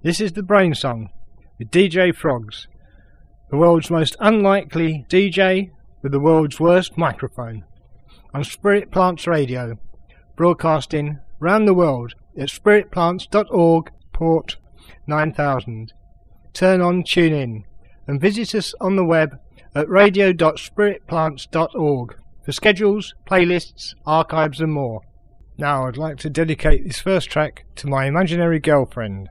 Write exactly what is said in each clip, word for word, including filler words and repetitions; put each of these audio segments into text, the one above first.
This is the Brain Song with D J Frogs, the world's most unlikely D J with the world's worst microphone, on Spirit Plants Radio, broadcasting round the world at spirit plants dot org, port nine thousand. Turn on, tune in, and visit us on the web at radio dot spirit plants dot org for schedules, playlists, archives and more. Now I'd like to dedicate this first track to my imaginary girlfriend.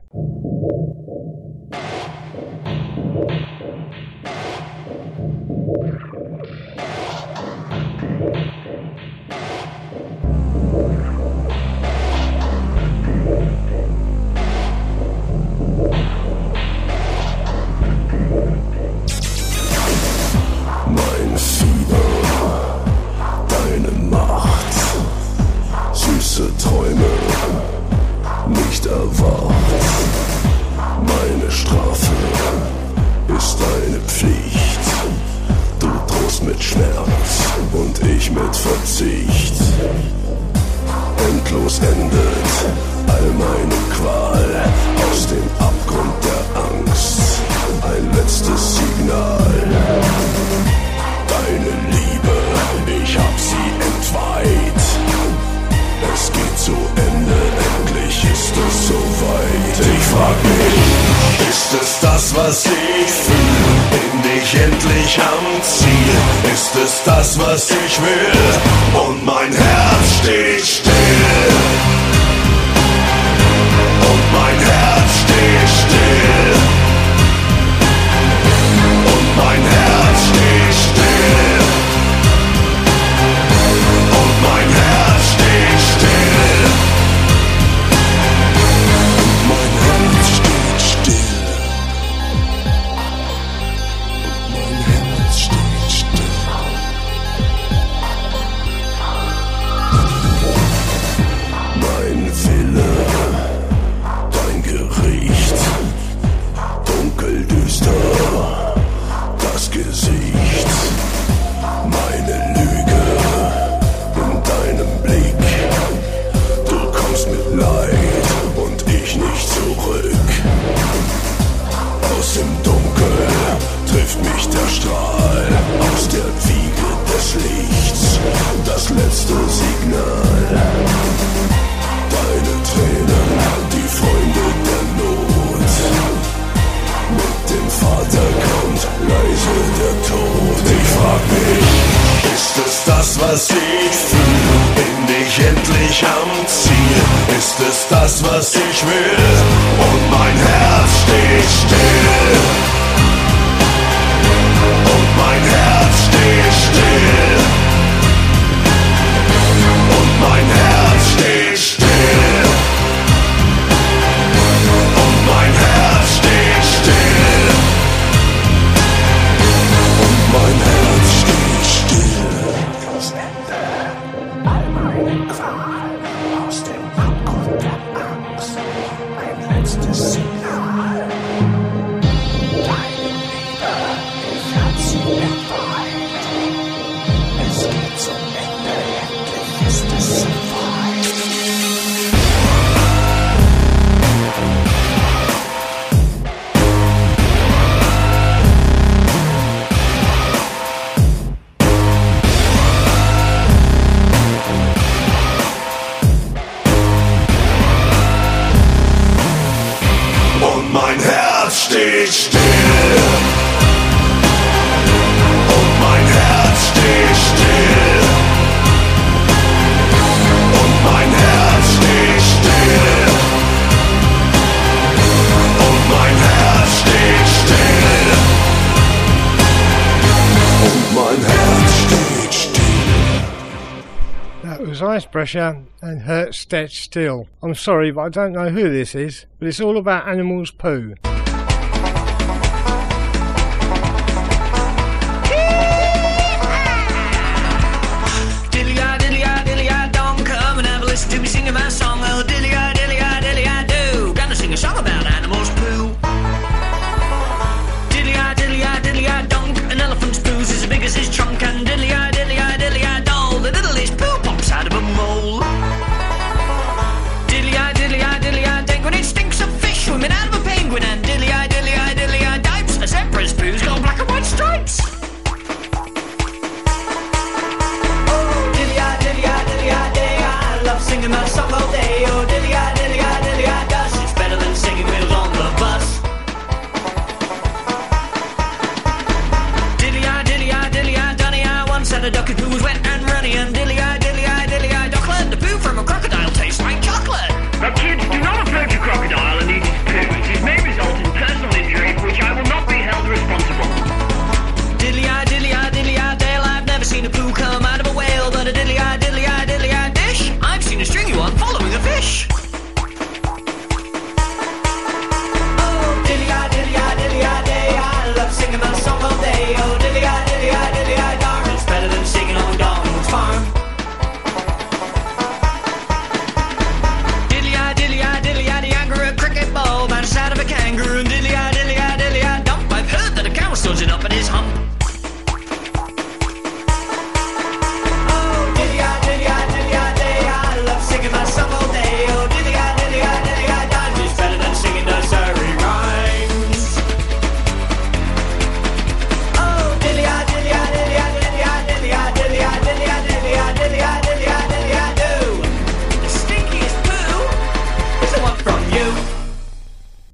Mein Fieber, deine Macht, süße Träume, nicht erwacht. Meine Strafe ist deine Pflicht. Du drohst mit Schmerz und ich mit Verzicht. Endlos endet all meine Qual aus dem Abgrund der Angst. Ein letztes Signal. Deine Liebe, ich hab sie entweiht. Es geht zu Ende, endlich ist es soweit. Ich frag mich, ist es das, was ich fühle? Bin ich endlich am Ziel? Ist es das, was ich will? Und mein Herz steht still. Und mein Herz steht still. Und mein Herz steht still. Und mein Herz steht still. Und mein Herz steht still. Und mein Herz steht still. Mein Wille, dein Gericht, dunkeldüster, das Gesicht, meine Lüge in deinem Blick. Du kommst mit Leid und ich nicht zurück. Aus dem Dunkel trifft mich der Strahl, aus der Wiege des Lichts, das letzte Signal. Deine Tränen, die Freunde der Not. Mit dem Vater kommt leise der Tod. Ich frag mich, ist es das, was ich fühle? Bin ich endlich am Ziel? Ist es das, was ich will? Und mein Herz steht still. Und mein Herz steht still. Und mein Herz steht still. Und mein Herz steht still. Und mein Herz steht still. Endlos Ende all meine Qual aus dem Abgrund der Angst. Ein letztes Signal. Deine Liebe, ich hab sie entweiht. Es geht zum Ende, endlich ist es soweit. Und mein Herz steht still. Und mein Herz steht still. Und mein Herz steht still. Und mein Herz steht still. Und mein Herz steht still. That was Ice Pressure and Hurt Stretch Still. I'm sorry, but I don't know who this is, but it's all about animals' poo. Diddly-I, diddly-I, diddly-I, don't come and have a listen to me singing my song. Oh, diddly-I, diddly-I, diddly-I, do. Gonna sing a song about animals' poo. Diddly-I, diddly-I, diddly-I, donk. An elephant's poo's as big as his trunk. And diddly-I, diddly-I, diddly-I, doll. The littlest poo pops out of a mole. Diddly-I, diddly-I, diddly-I, dink. When it stinks of fish swimming out of a penguin.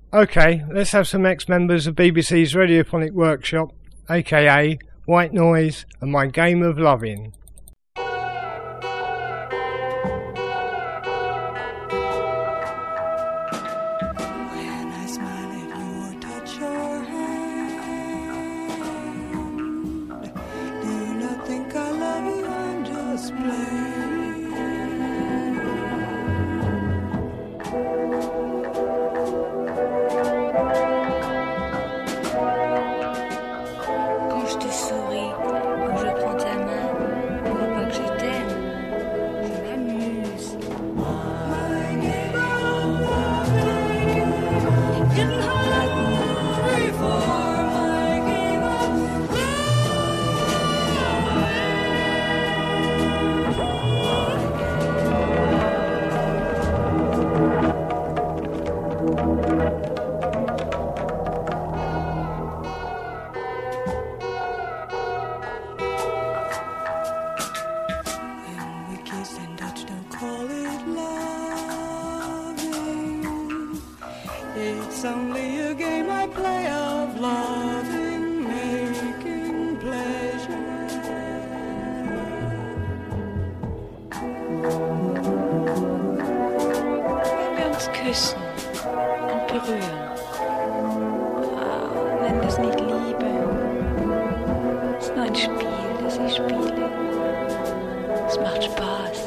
Okay, let's have some ex-members of B B C's Radiophonic Workshop, aka White Noise and My Game of Loving. It's only a game I play of loving, making pleasure. Wenn wir uns küssen und berühren, ah, nenn das nicht Liebe. Es ist nur ein Spiel, das ich spiele. Es macht Spaß.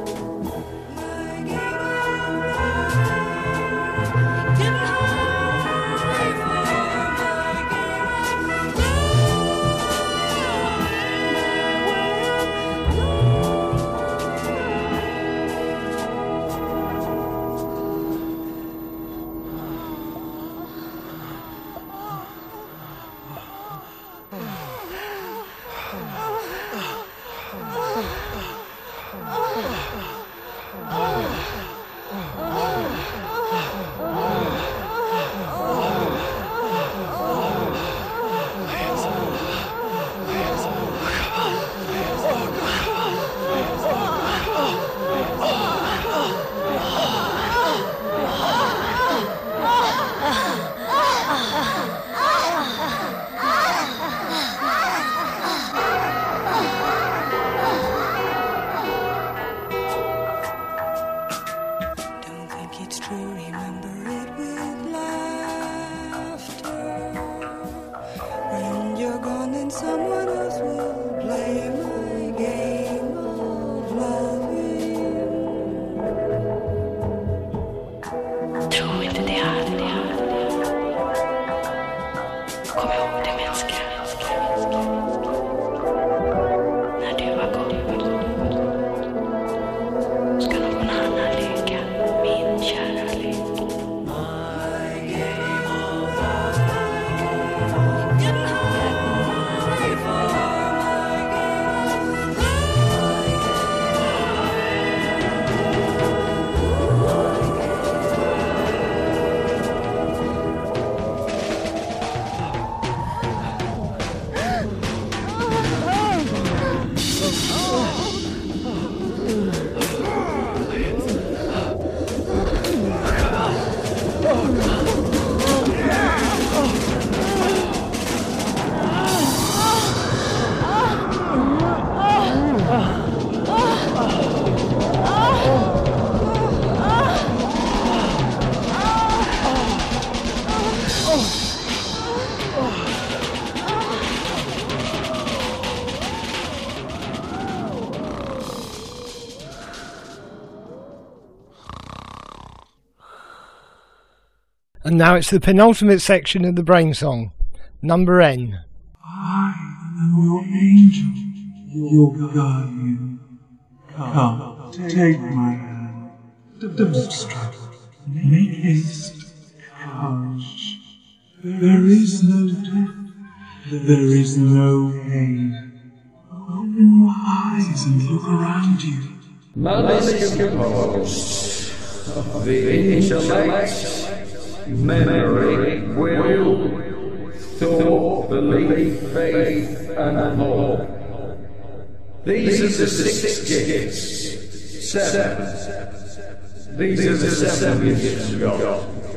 And now it's the penultimate section of the Brain Song, number N. I am your angel, your guardian. Come, take my hand. Don't struggle. Make haste. Courage. There is no death. There is no pain. Open your eyes and look around you. Man is composed of the intellect, memory, will, thought, belief, faith, and hope. These are the six gifts. Seven. These are the seven gifts of God.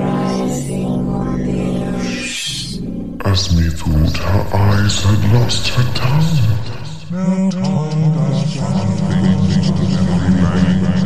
eyes had lost her tongue. Now time does fun things to memory bank.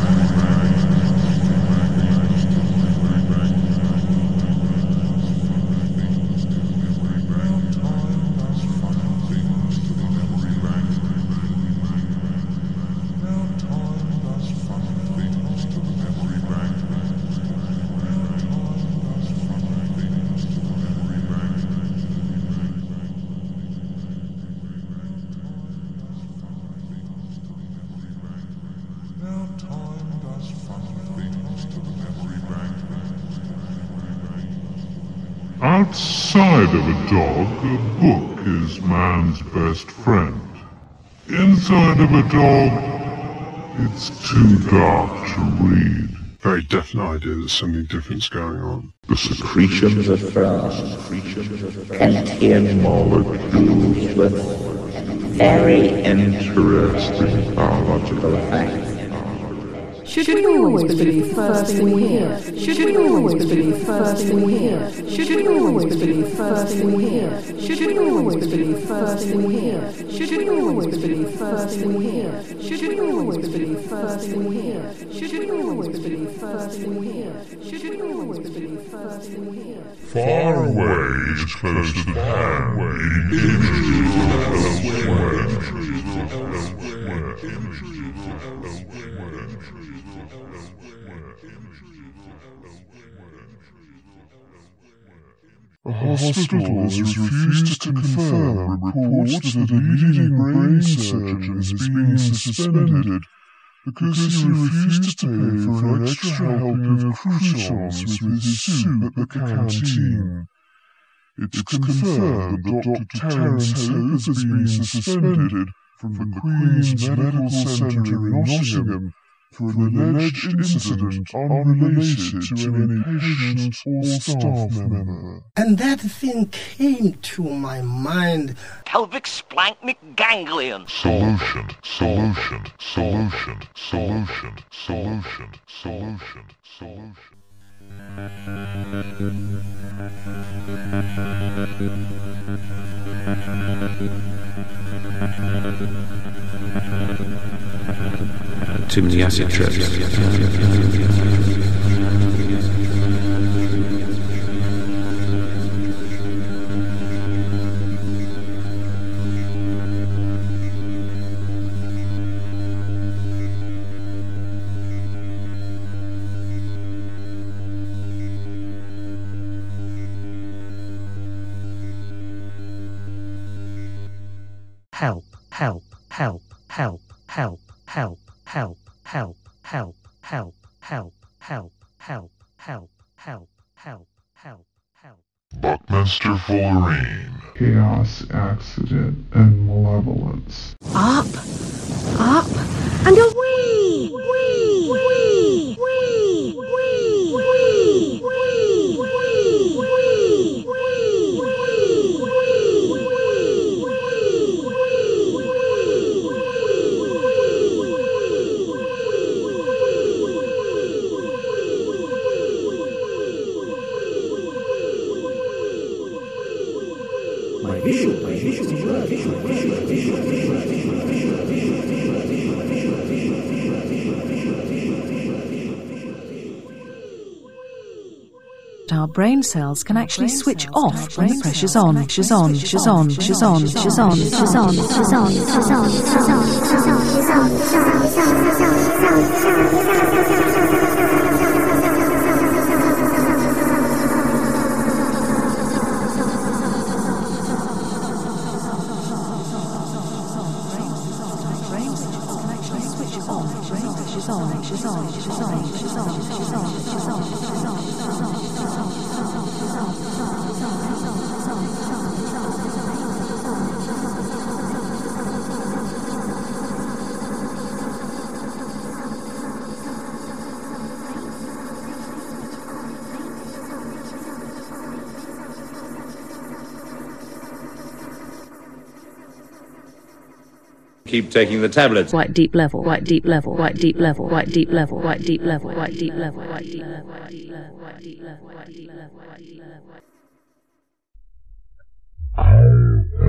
Outside of a dog, a book is man's best friend. Inside of a dog, it's too dark to read. Very definite idea there's something different's going on. The secretions of frost contain molecules with very interesting biological effects. Should we always believe first thing we hear? Should we always believe first thing we hear? Should we always believe first thing we hear? Should we always believe first thing we hear? Should we always believe first thing we hear? Should we always believe first thing we hear? Should we always believe first thing we hear? Should we always believe first thing we hear? Far away is closer than hand. Images of elsewhere. Images of elsewhere. Images of elsewhere. A hospital has refused to confirm reports that a leading brain surgeon is being suspended because he refused to pay for an extra helping of croutons with his soup at the canteen. It's confirmed that Doctor Terence Hope has been suspended from the Queen's Medical Centre in Nottingham for an alleged incident unrelated to any patient or staff member. And that thing came to my mind. Pelvic splanchnic ganglion. Solution, solution, solution, solution, solution, solution, solution. Too many acid trips. Help, help, help, help, help, help, help, help, help, help, help, help, help, help, help, help, help, help. Buckminster Fullerene. Chaos, accident, and malevolence. Up, up, and away! Wee, wee, wee, wee, wee, wee, wee, My visual, my visual, visual, visual, visual, visual, visual, Our brain cells can actually switch off when the pressure's on, pressure's on, pressure's on, pressure's on, pressure's on, pressure's on, pressure's on, pressure's on, pressure's on, pressure's on, pressure's on. Keep taking the tablets. Quite deep level, quite deep level, quite deep level, quite deep level, quite deep level, quite deep level, quite deep level, quite deep level, quite deep level, quite deep level, quite deep level, quite deep level.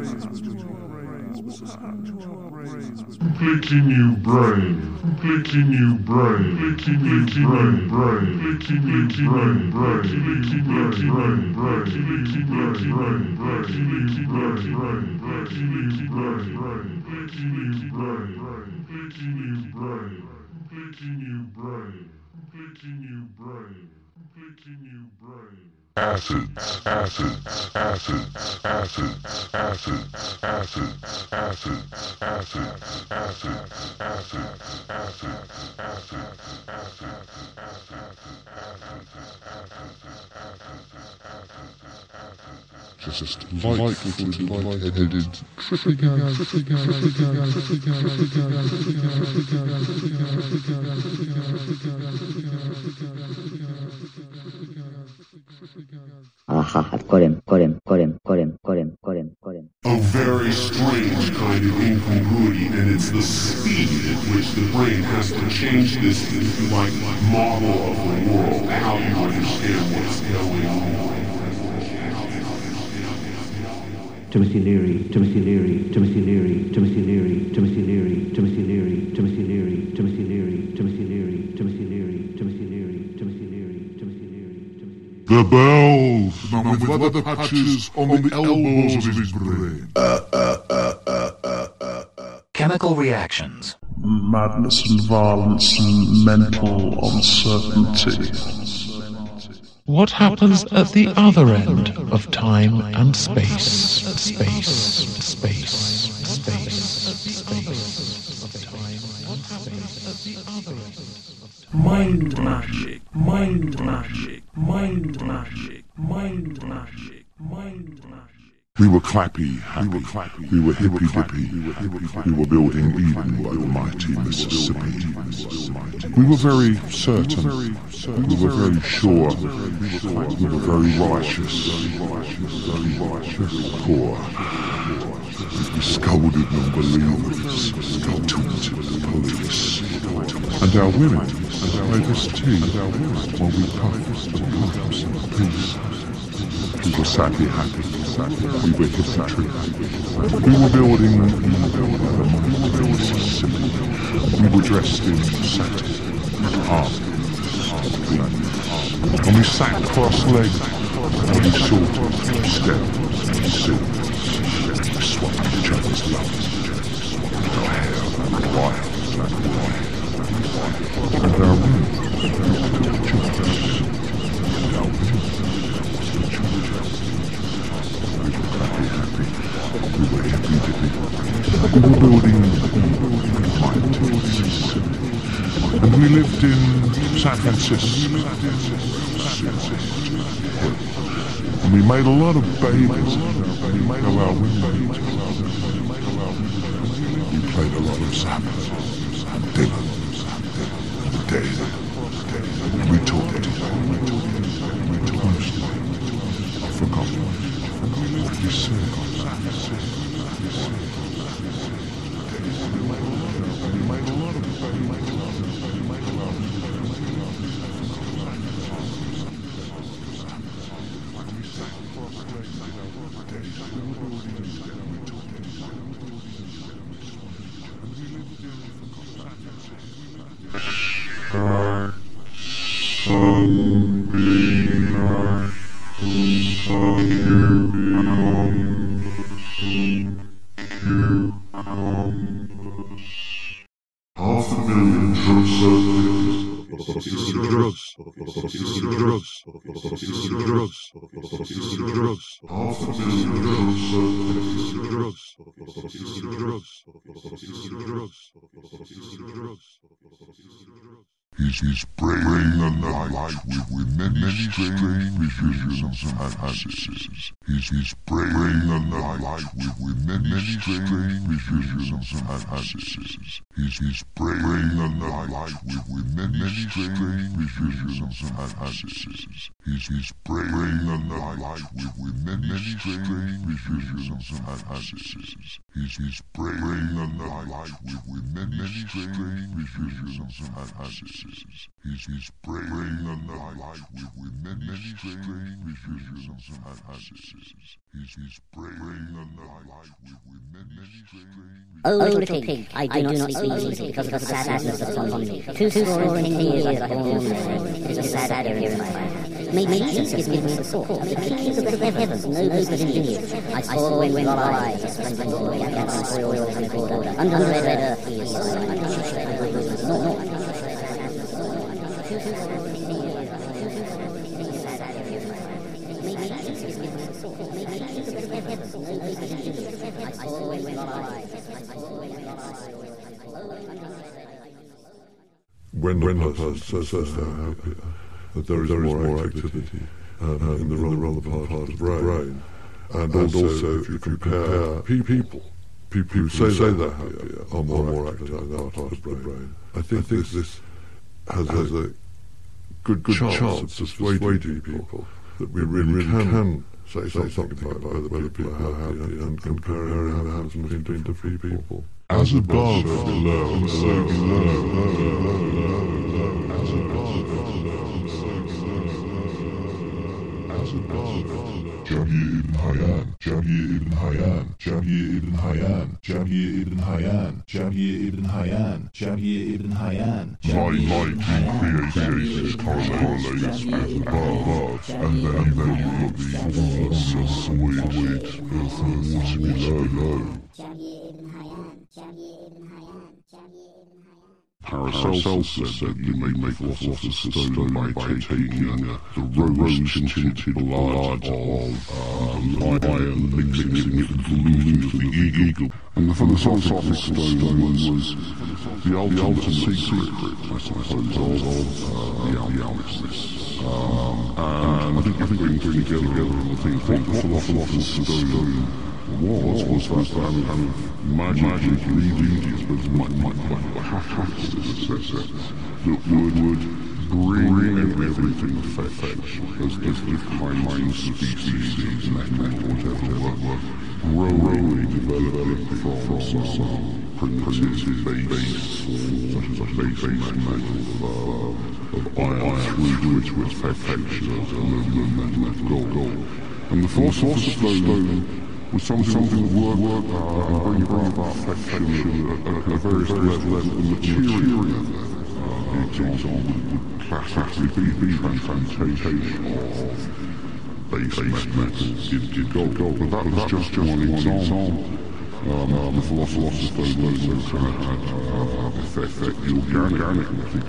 Completely new brain, completely new brain, completely new brain, brain, completely new brain, brain, completely new brain, brain, completely new brain, brain, completely new brain, brain, completely new brain, brain, completely new brain, brain, completely new brain, completely new brain, completely new brain, completely new brain. Acids, acids, acids, acids, acids, acids, acids, acids, acids, acids, acids, just light-footed, light-headed, tripping out, tripping out, tripping out, tripping out, tripping out, Aha, I've got him, got him, got him, got him, got him, got him, got him. A very strange kind of incongruity, and it's the speed at which the brain has to change this, if you like, model of the world, how you understand what's going on. Timothy Leary, Timothy Leary, Timothy Leary, Timothy Leary, Timothy Leary, Timothy Leary, Timothy Leary, Timothy Leary, Timothy Leary, Timothy Leary, Timothy Leary, Timothy Leary, Timothy Leary. The bells, the man with leather patches on the elbows of his brain. Uh, uh, uh, uh, uh, uh, uh. Chemical reactions. Madness and violence and mental uncertainty. What happens at the other end of time and space? Space, space, space, space. at the other end? Mind magic, mind magic, mind magic, mind magic, mind magic. We were clappy, happy. We were clappy. We were hippy dippy. We were, hippy, we were building Eden by the mighty Mississippi. We were very certain. We were very sure. We were very righteous. Very poor. We scolded non-believers. Scolded the police. And our women made us tea while we puffed and puffed in peace. We were sadly happy. We were hypnotry. We were building the mighty Mississippi. We were dressed in satin, harp, and we sat cross-legged, and we sorted, stepped, sipped, we swapped each other's loves. Our hair white, and our women looked at each other. And our women looked at each other. We were happy, happy. We were hippy dippy. We were building the mighty Mississippi. And we lived in San Francisco. And we made a lot of babies of our women. We played a lot of Sabbath and Dylan and Dave. And we talked. We talked mostly. I've forgotten what we said. We made a lot of half a million drug circuits, drugs, drugs, drugs, drugs, half a million drug circuits, drugs, drugs, drugs. He's, he's braving the night with, with many, many strange visions and fantasies. He's, he's braving the night with, with many, many strange visions and fantasies. He's, he's braving the night with, with many, many strange visions and fantasies. He's, he's braving the night with, with many, many strange visions and fantasies. He's, he's braving the night with, with many, many strange visions and fantasies. He's, he's braving the night with, with many, many strange visions and fantasies. He's, he's braving the night with, with many, many strange. Oh, little pig, I do not sleep easily because of the sadness upon me. Two score and ten years I have borne it is a sad area in my life. May Jesus give me the thought of the kings of the heavens, no good indeed. I saw when went by, a splendid boy, and that spoiled and order. Under the red earth he is silent. No, no. When the person says they're happy, that there is more activity um, in the relevant part of the brain, and also if you compare people, people who say they're happier are more active in that part of the brain. I think this has a good chance of persuading people that we really can say something about whether people are happy and comparing how it happens between different people. As above, so below, so below, as above, as above. Jamia Ibn Hayyan, Jamia Ibn Hayyan, Jamia Ibn Hayyan, Jamia Ibn Hayyan, Jamia Ibn Hayyan, Jamia Ibn Hayyan. My mighty creates correlates as above, and then and then you got the force of weight, earth and water below. Jamia Ibn Hayyan, Jamia Ibn Hayyan, Jamia Ibn Hayyan. Paracelsus said that you may make the philosopher's stone by taking uh, the rose-tinted blood of uh, lion, mixing it with the glue of the eagle. And the philosophic stone was the ultimate secret, I suppose, of uh, the alchemists. Um, and I think I think we can bring together the things what the philosopher's stone was, was that kind of magic ingredient, but like catalyst, that would bring everything perfection, as different kinds of species, metal, whatever, were growing, developing from some primitive base, such as a base metal of iron, through which was perfection of aluminum and gold. And the philosopher's stone was something that would work uh, and bring about perfection at, at various levels of the material level. Uh, the example would classically be the transmutation of base metals into gold. But that was just one example. Um, the philosopher's stone was kind of affect the organic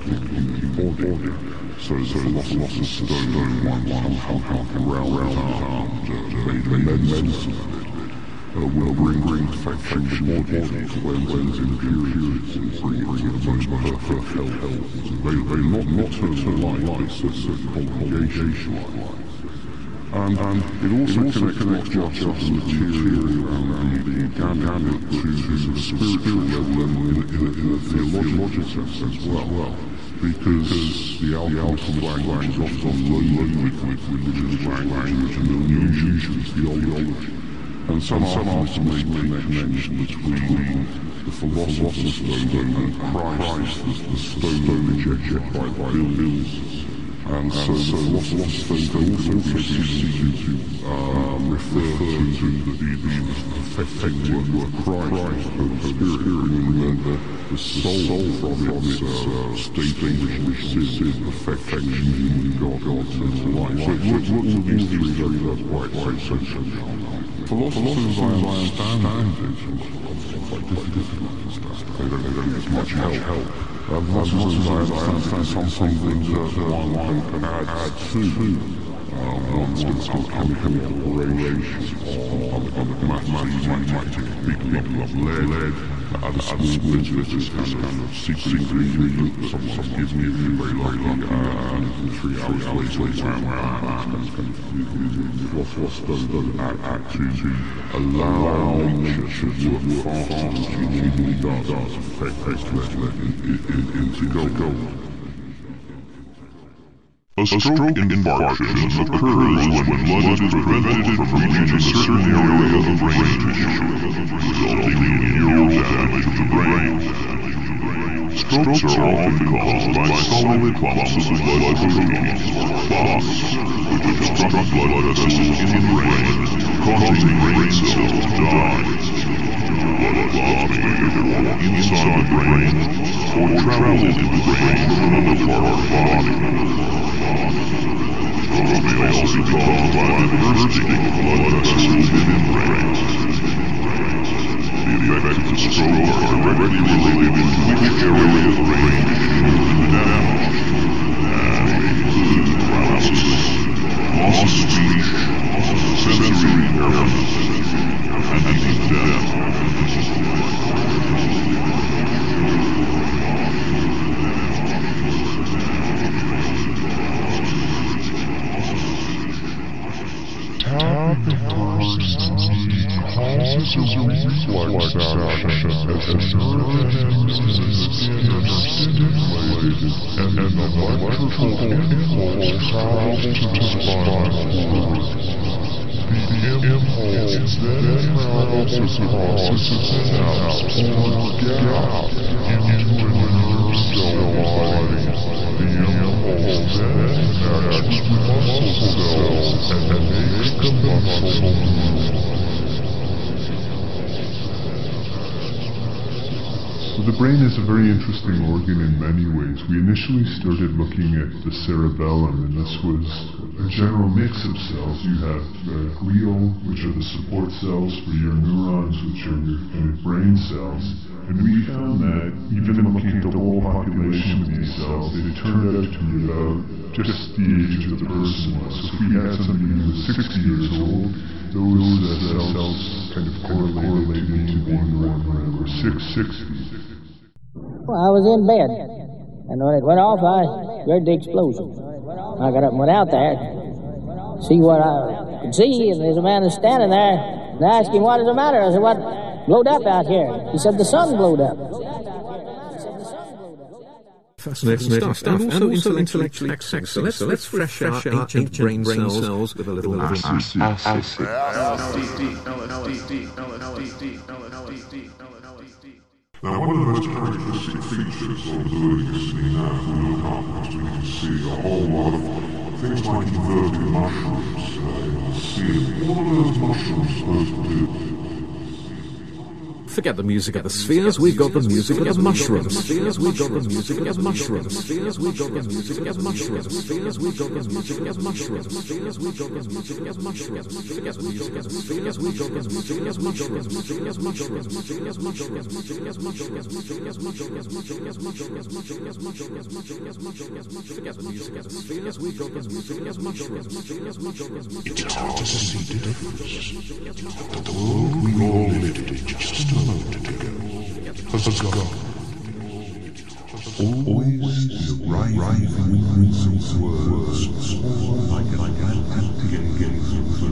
body. So the philosopher's stone one somehow around made medicine. Uh, will bring, bring perfection to bodies, cleanse impurities, and bring it to the most perfect health. They, they not, not turn to life, but it's a congregation life. And, and it also connects not just the material and the organic to the spiritual level in, in, in a theological sense as well. Because the alchemist's language is often loaded with religious language and illusions, theology. And some artists make a connection between the philosopher's stone and Christ as the stone rejected by the builders. And so the philosopher's stone can also be seen to um, refer to the, the perfecting work of Christ, the Spirit, bringing the, the soul from its uh, state of sin, perfection in God, eternal life. So it works with these three areas quite essentially. Philosophers, I understand it, quite difficult to understand. They don't, they don't get much help. Uh, philosophers, I understand something that one can add to one's chemical relations, other mathematics, people of lead, other schools, this kind of secret ingredient that someone gives me if you're very lucky, and three hours later, the philosopher's stone act to allow nature to work faster than she usually does, affect into gold. A stroke infarction occurs when blood is prevented from reaching a certain area of the brain tissue, resulting in neural damage to the brain. Strokes are often caused by solid clumps of blood proteins, clots, which obstruct blood vessels in the brain, causing brain cells to die. Blood clots may either walk inside the brain or travel into the brain from another part of the body. Strokes may also be caused by the bursting of blood vessels within the brain. The effects of the stroke are directly related to which area of the brain is damaged, and may include paralysis, loss of speech, sensory impairment, and even death. Causes a reflex action as nerve endings in the skin are stimulated and an electrical impulse travels to the spinal cord. The impulse then travels across the synapse or gap into a nerve cell body. The impulse then connects with muscle cells and makes the muscle move. So the brain is a very interesting organ in many ways. We initially started looking at the cerebellum, and this was a general mix of cells. You have uh, glial, which are the support cells for your neurons, which are your kind of brain cells. And we found that even looking at the whole population else, they turned out to be about just the age of the person was. So if we had somebody who was sixty years old, those uh, cells kind of correlated to being around or six sixty. Well, I was in bed, and when it went off, I heard the explosion. I got up and went out there, see what I could see, and there's a man who's standing there, and I asked him, what is the matter? I said, what blowed up out here? He said, the sun blowed up. Fascinating, Fascinating stuff, stuff, and also, and also intellectually taxing. So let's, so let's fresh our ancient, ancient brain, brain cells, cells with a little acid. acid. Now, one of the most characteristic features of the listening now, if we look up, we can see a whole lot of things like inverted mushrooms uh, in the ceiling. What are those mushrooms supposed to do? Forget the music of the spheres, we've got the music of the mushrooms. Spheres, we've got the music of the mushrooms. Spheres, we've got the music of the mushrooms. Spheres, we've got the music of the mushrooms. Spheres, we've got the music of the mushrooms. Spheres, we've got the music of the mushrooms. Spheres, we've got the music of the mushrooms. Spheres, mushrooms. Spheres, mushrooms. Spheres, mushrooms. Spheres, mushrooms. Spheres, mushrooms. Spheres, mushrooms. Spheres, mushrooms. Forget the music of the spheres, we've got the music of the mushrooms. Spheres, mushrooms. It's hard to see the difference, but the world we all lived in just a moment ago has gone. Always the writhing winds of words, like an atlantic gate.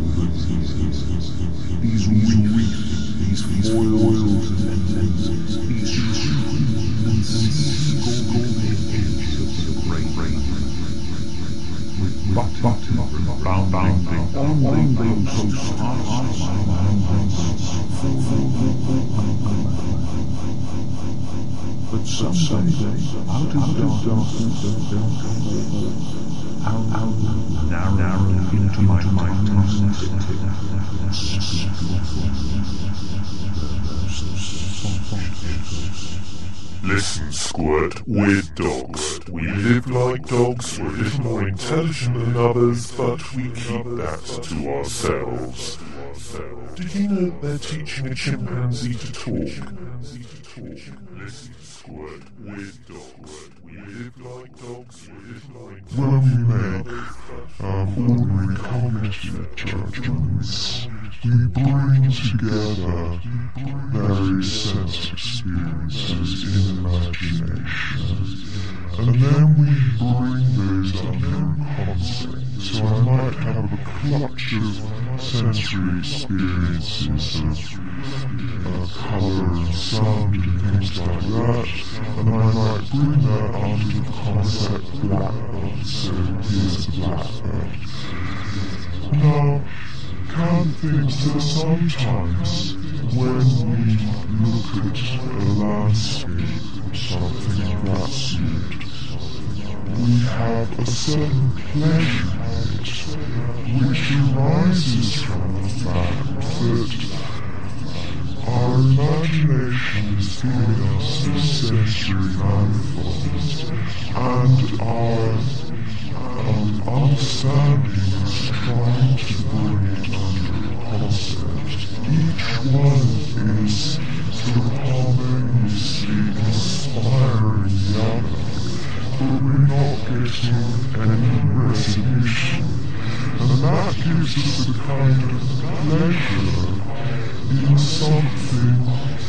These reefs, these foils and ends, these shooting and scalding edge of the brain, with button bounding on those coasts. But someday, out of darkness, out, out, narrow, narrow into my tongue, listen, Squirt, we're dogs. We live like dogs, we're a little more intelligent than others, but we keep that to ourselves. Did you know they're teaching a chimpanzee to talk? Listen, Squirt, we're dogs. We live like dogs, we're a little more intelligent. When we make um, ordinary cognitive judgments, we bring together various sense experiences in imagination, and then we bring those under concept. So I might have a clutch of sensory experiences of uh, colour and sound and things like that, and I might bring that under the concept blackbird. So here's a blackbird. Now, can't think that sometimes when we look at a landscape or something of that sort, we have a certain pleasure in it, which arises from the fact that our imagination is giving us this sensory manifold, and our um, understanding is trying to bring it under a concept. Each one is sort of harmoniously inspiring the other, but we're not getting any resolution, and that gives us a kind of pleasure in something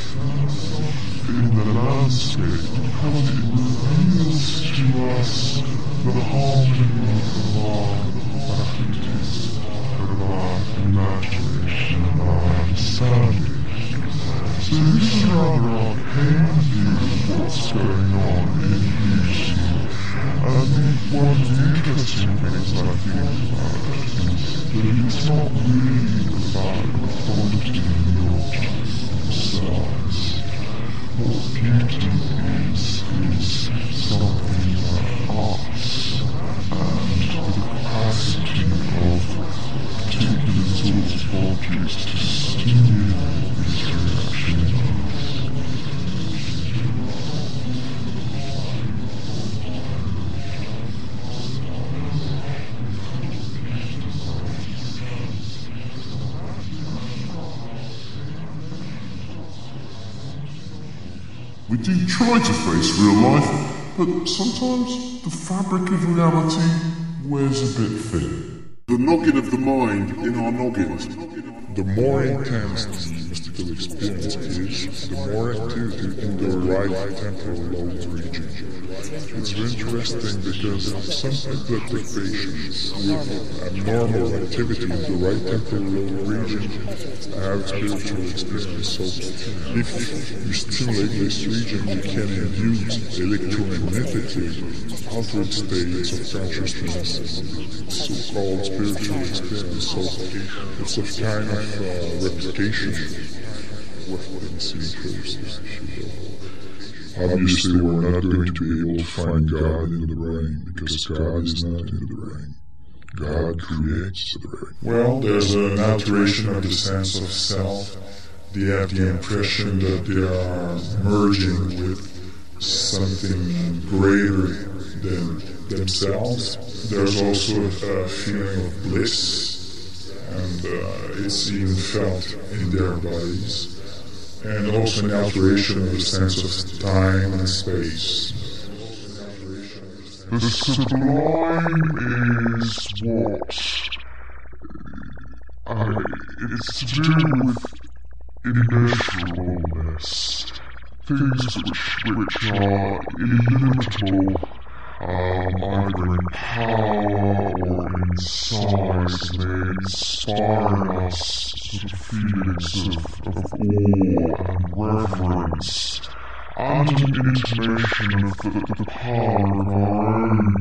in the landscape, because it reveals to us the harmony of our faculties, of our imagination and our understanding. So this is rather arcane view of what's going on in beauty. And the, one of the interesting things I think about it is that it's not really about the quality of the objects themselves. What beauty is, is something like us, and the capacity of particular sorts of objects to stimulate this reaction in us. We do try to face real life, but sometimes the fabric of reality wears a bit thin. The noggin of the mind in our noggins. The more intense the mystical experience is, the more activity in the right temporal lobe region. It's very interesting because some epileptic patients with abnormal activity in the right temporal lobe region have spiritual experience. So if you stimulate this region, you can induce electromagnetically altered states of consciousness, so-called spiritual experience. So it's a kind of uh, replication of what we see first. Obviously, we're not going to be able to find God in the brain, because God is not in the brain. God creates the brain. Well, there's an alteration of the sense of self. They have the impression that they are merging with something greater than themselves. There's also a feeling of bliss, and uh, it's even felt in their bodies. And also an alteration of the sense of time and space. The sublime is what? I, it's to do with immeasurableness. Things which, which are illimitable, um, either in power or in size, they inspire us sort of feelings of, of awe and reverence, and an intimation of the, the power of our own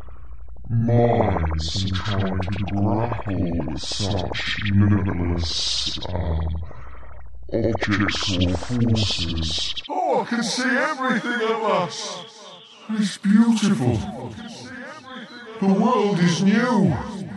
minds in trying to grapple with such limitless um, objects or forces. Oh, I can see everything at last! It's beautiful. The world is new.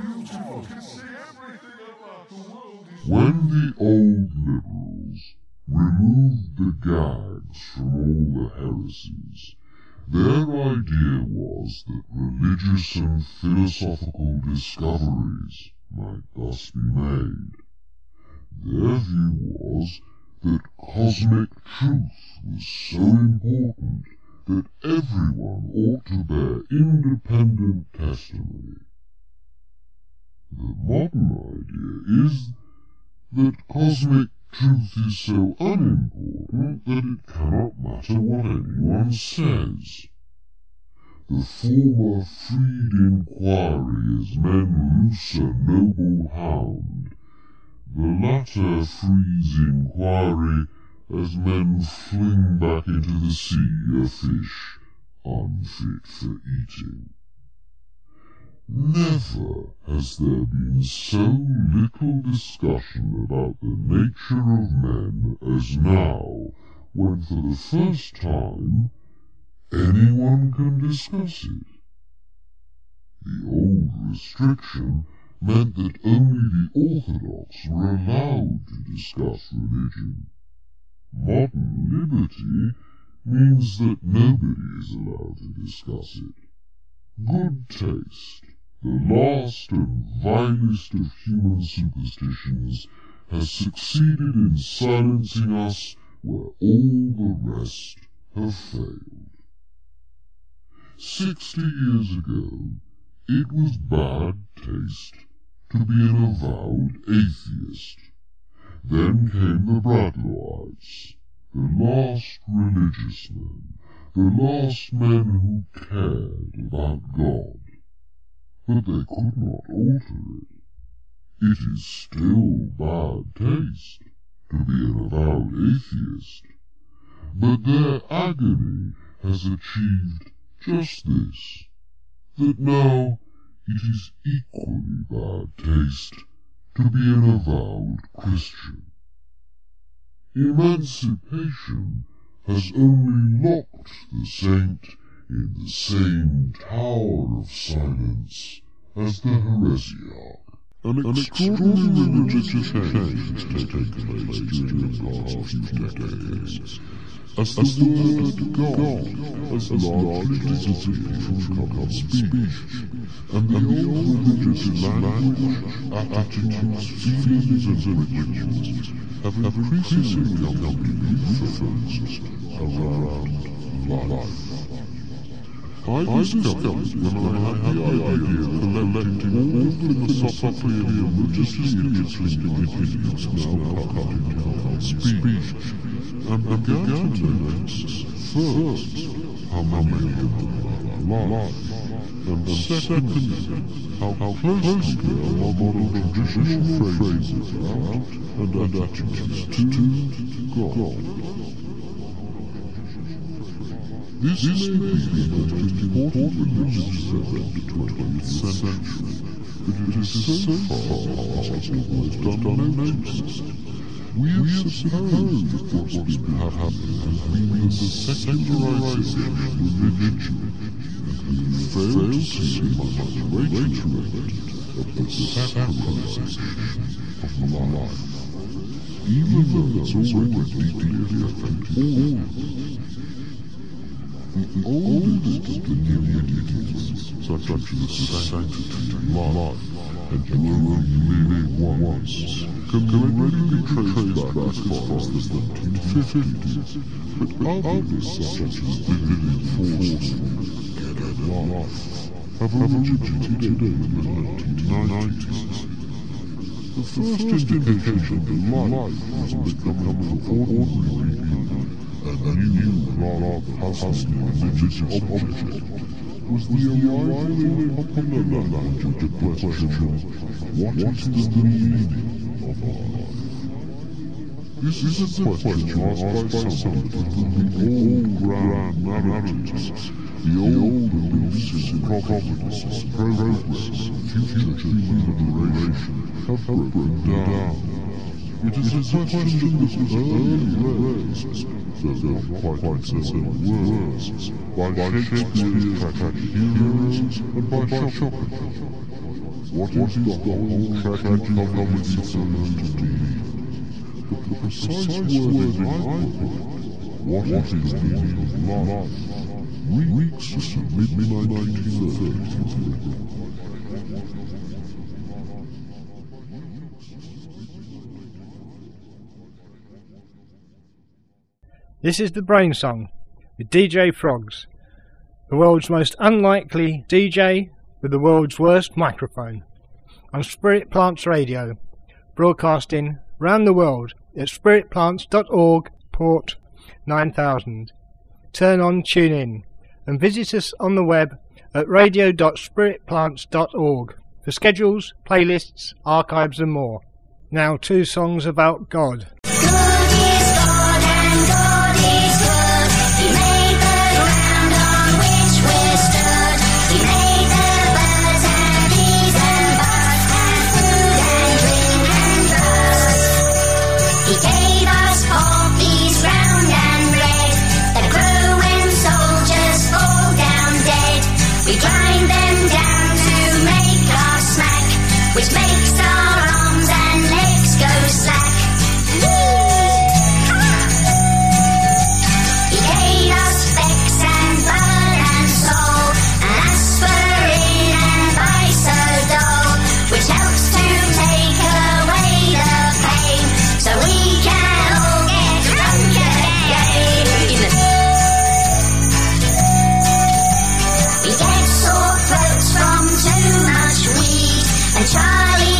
When the old liberals removed the gags from all the heresies, their idea was that religious and philosophical discoveries might thus be made. Their view was that cosmic truth was so important that everyone ought to bear independent testimony. The modern idea is that cosmic truth is so unimportant that it cannot matter what anyone says. The former freed inquiry as men loose a noble hound, the latter frees inquiry as men fling back into the sea a fish unfit for eating. Never has there been so little discussion about the nature of men as now, when for the first time anyone can discuss it. The old restriction meant that only the orthodox were allowed to discuss religion. Modern liberty means that nobody is allowed to discuss it. Good taste, the last and vilest of human superstitions, has succeeded in silencing us where all the rest have failed. Sixty years ago, it was bad taste to be an avowed atheist. Then came the Bradlaughites, the last religious men, the last men who cared about God. But they could not alter it. It is still bad taste to be an avowed atheist. But their agony has achieved just this, that now it is equally bad taste to be an avowed Christian. Emancipation has only locked the saint in the same tower of silence as the heresiarch. An extraordinary religious change has taken place during the past few decades, as the word God has largely disappeared from common speech, and the old religious language, attitudes, feelings, and rituals have increasingly become euphemisms around life. I discovered when I had the idea of collecting all philosophically and religiously interesting opinions now cutting out speech, and began to notice, first, how many of them are alive, and secondly, how closely our modern traditional phrases about and attitudes to God. This may be the most important religious event of the twentieth century, but it is so far past almost unnoticed. We have supposed that what's been happening has been the secularization of religion, and we fail to see much greater evidence of the sacralization of life, even though it's already deeply affecting all. The oldest of the new religions, such as the sanctity of life and growing living once, can already be traced back as far as the nineteen fifties, but others such as Vivian Force and Get Life have originated in the nineteen nineties. The first indication that life was becoming for ordinary people a new, rather puzzling religious object was the arrival of popular language of the question, what is the meaning of life? This is a question asked by some from the old grand narratives, the old beliefs in providence, progress, future human liberation have broken down. It is a question that was early raised, though not quite in the same words, by Shakespeare's tragic heroes and by Schopenhauer. What is the whole tragedy of itself to be? But the precise wording I put, what is the meaning of life, reeks us of mid-nineteen thirties. This is the Brain Song with D J Frogs, the world's most unlikely D J with the world's worst microphone, on Spirit Plants Radio, broadcasting round the world at spirit plants dot org, port nine thousand. Turn on, tune in, and visit us on the web at radio dot spirit plants dot org for schedules, playlists, archives and more. Now two songs about God. Which makes our arms and legs go slack. He gave us Bex and Burn and Sol, and aspirin and Isodol, which helps to take away the pain, so we can all get drunk again. We get sore throats from too much weed, and Charlie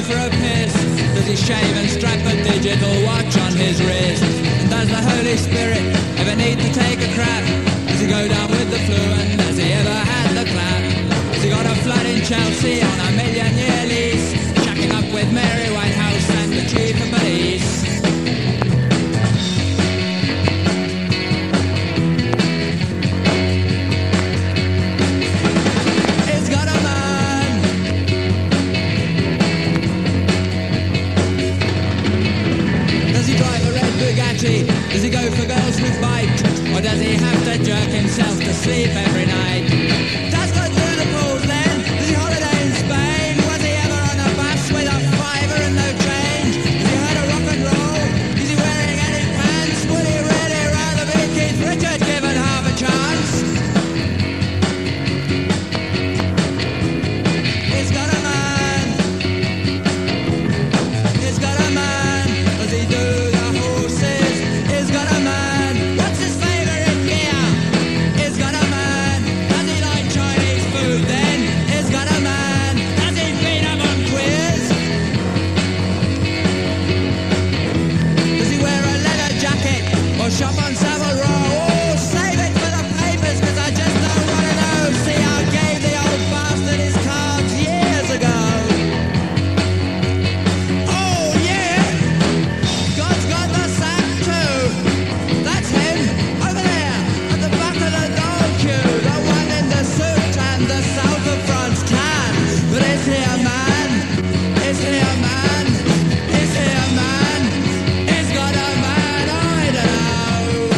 for a piss? Does he shave and strap a digital watch on his wrist? And does the Holy Spirit ever need to take a crap? Does he go down with the flu and has he ever had the clap? Has he got a flat in Chelsea on a million year lease? Shacking up with Mary Whitehouse and the chief of police? Does he go for girls with bite? Or does he have to jerk himself to sleep every night? Does God do the pools then? Does he holiday in Spain? Was he ever on a bus with a fiver and no change? Has he heard of rock and roll? Is he wearing any pants? Would he really rather be Keith Richards given half a chance? He's got a man. He's got a man. Does he do the horses? He's got a man. What's his favourite gear? He's got a man. Does he like Chinese food then? He's got a man. Does he beat up on queers? Does he wear a leather jacket or shop on Savile Row? Oh, save it for the papers, cause I just don't want to know. See, I gave the old bastard his cards years ago. Oh, yeah! God's got the sack too. That's him, over there, at the back of the dog queue. The one in the suit and the south of France tan. But is he a man? Is he a man? Is he a man? He's got a man, I don't know.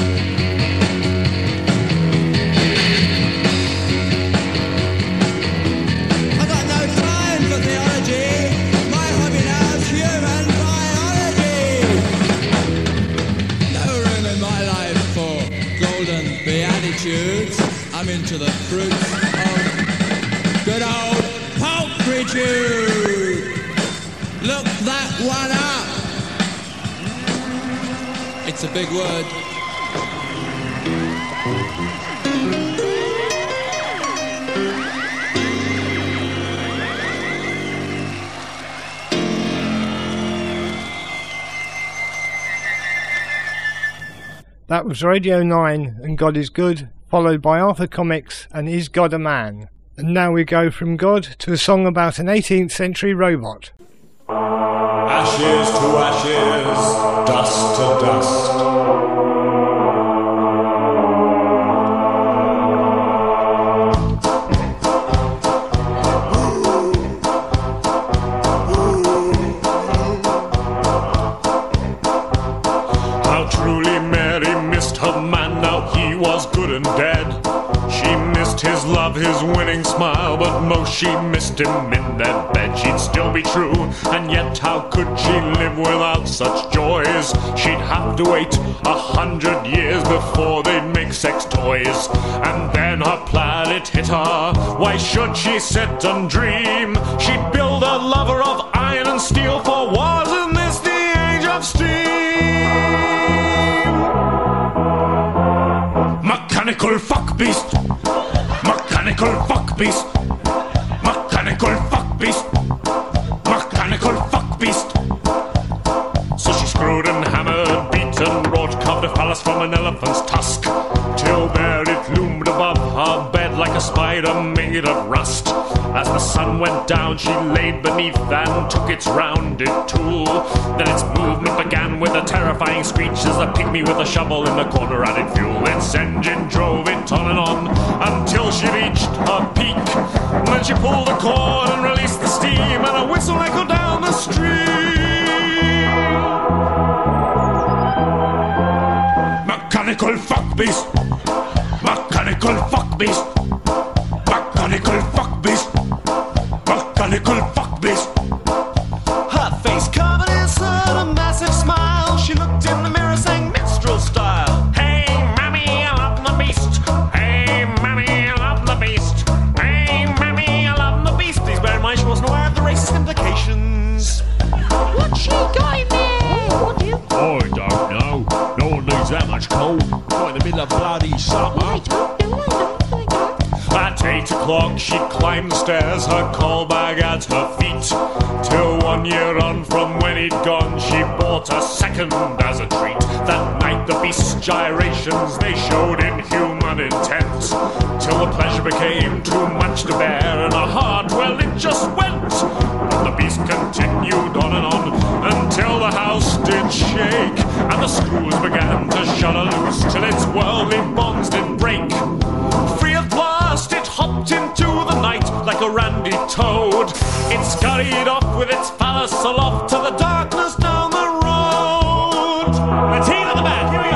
I got no time for theology. My hobby now is human biology. No room in my life for golden beatitudes. I'm into the fruits of good old pulchritude. Look that one up. It's a big word. That was Radio nine and God is Good, followed by Arthur Comics and Is God a Man? And now we go from God to a song about an eighteenth century robot. Ashes to ashes, dust to dust. How truly Mary missed her man, now he was good and dead. She missed his love, his winning smile, but most she missed him in their bed. She'd still be true, and yet how could she live without such joys? She'd have to wait a hundred years before they'd make sex toys. And then her planet hit her. Why should she sit and dream? She'd build a lover of iron and steel, for wasn't this the age of steam? Mechanical fuck beast. Mechanical fuck beast. Mechanical fuck beast. Mechanical fuck beast. So she screwed and hammered, beat and wrought, carved a phallus from an elephant's tusk, till there it loomed above her bed like a spider made of rust. As the sun went down, she laid beneath and took its rounded tool. Then its movement began with a terrifying screech as a pygmy with a shovel in the corner added fuel. Its engine drove it on and on until she reached her peak. Then she pulled the cord and released the steam, and a whistle echoed down the street. Mechanical fuck beast. Mechanical fuck beast. Mechanical fuck beast. Mechanical fuck beast. Her face covered in sort a massive smile. She looked in the mirror, sang minstrel style. Hey, mommy, I love the beast. Hey, mommy, I love the beast. Hey, mommy, I love the beast. Please bear in mind she wasn't aware of the racist implications. What's she got in there? What do you... I don't know. No one needs that much coal. Right in the middle of bloody summer. At eight o'clock she'd climb the stairs, her coal bag at her feet, till one One year on from when he'd gone, she bought a second as a treat. That night the beast's gyrations, they showed inhuman intent, till the pleasure became too much to bear, and her heart, well, it just went. But the beast continued on and on, until the house did shake, and the screws began to shudder loose, till its worldly bonds did break. Free at last, it hopped into the night like a randy toad. It scurried off with its phallus aloft to the darkness down the road. Let's heat of the band, here we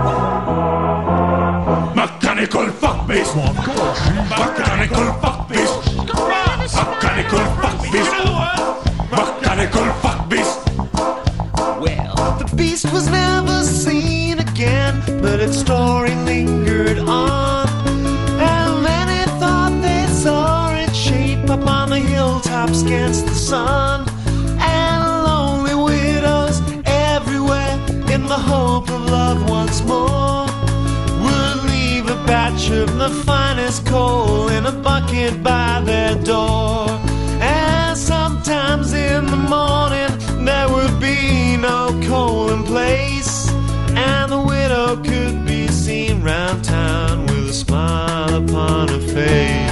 go. Mechanical fuck beast. Mechanical fuck beast. Mechanical fuck beast. Mechanical fuck beast. Well, the beast was never seen again, but its story lingered on. And many thought they saw its shape up on the hilltops against the sun. And lonely widows everywhere, in the hope of love once more, would leave a batch of the finest coal in a bucket by their door. And sometimes in the morning there would be no coal in place, and the widow could be seen round town with a smile upon her face.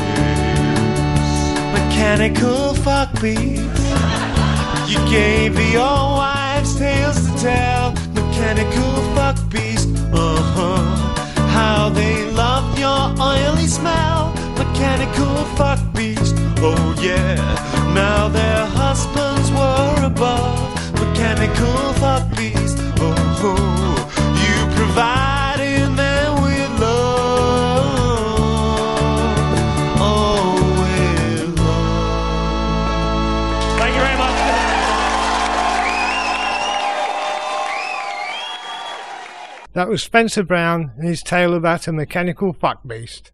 Mechanical fuck beast, you gave the old wives tales to tell. Mechanical fuck beast, uh-huh, how they loved your oily smell. Mechanical fuck beast, oh yeah, now their husbands were above. Mechanical fuck beast, oh, oh, you provided them with love, oh, with love. Thank you very much. That was Spencer Brown and his tale about a mechanical fuck beast.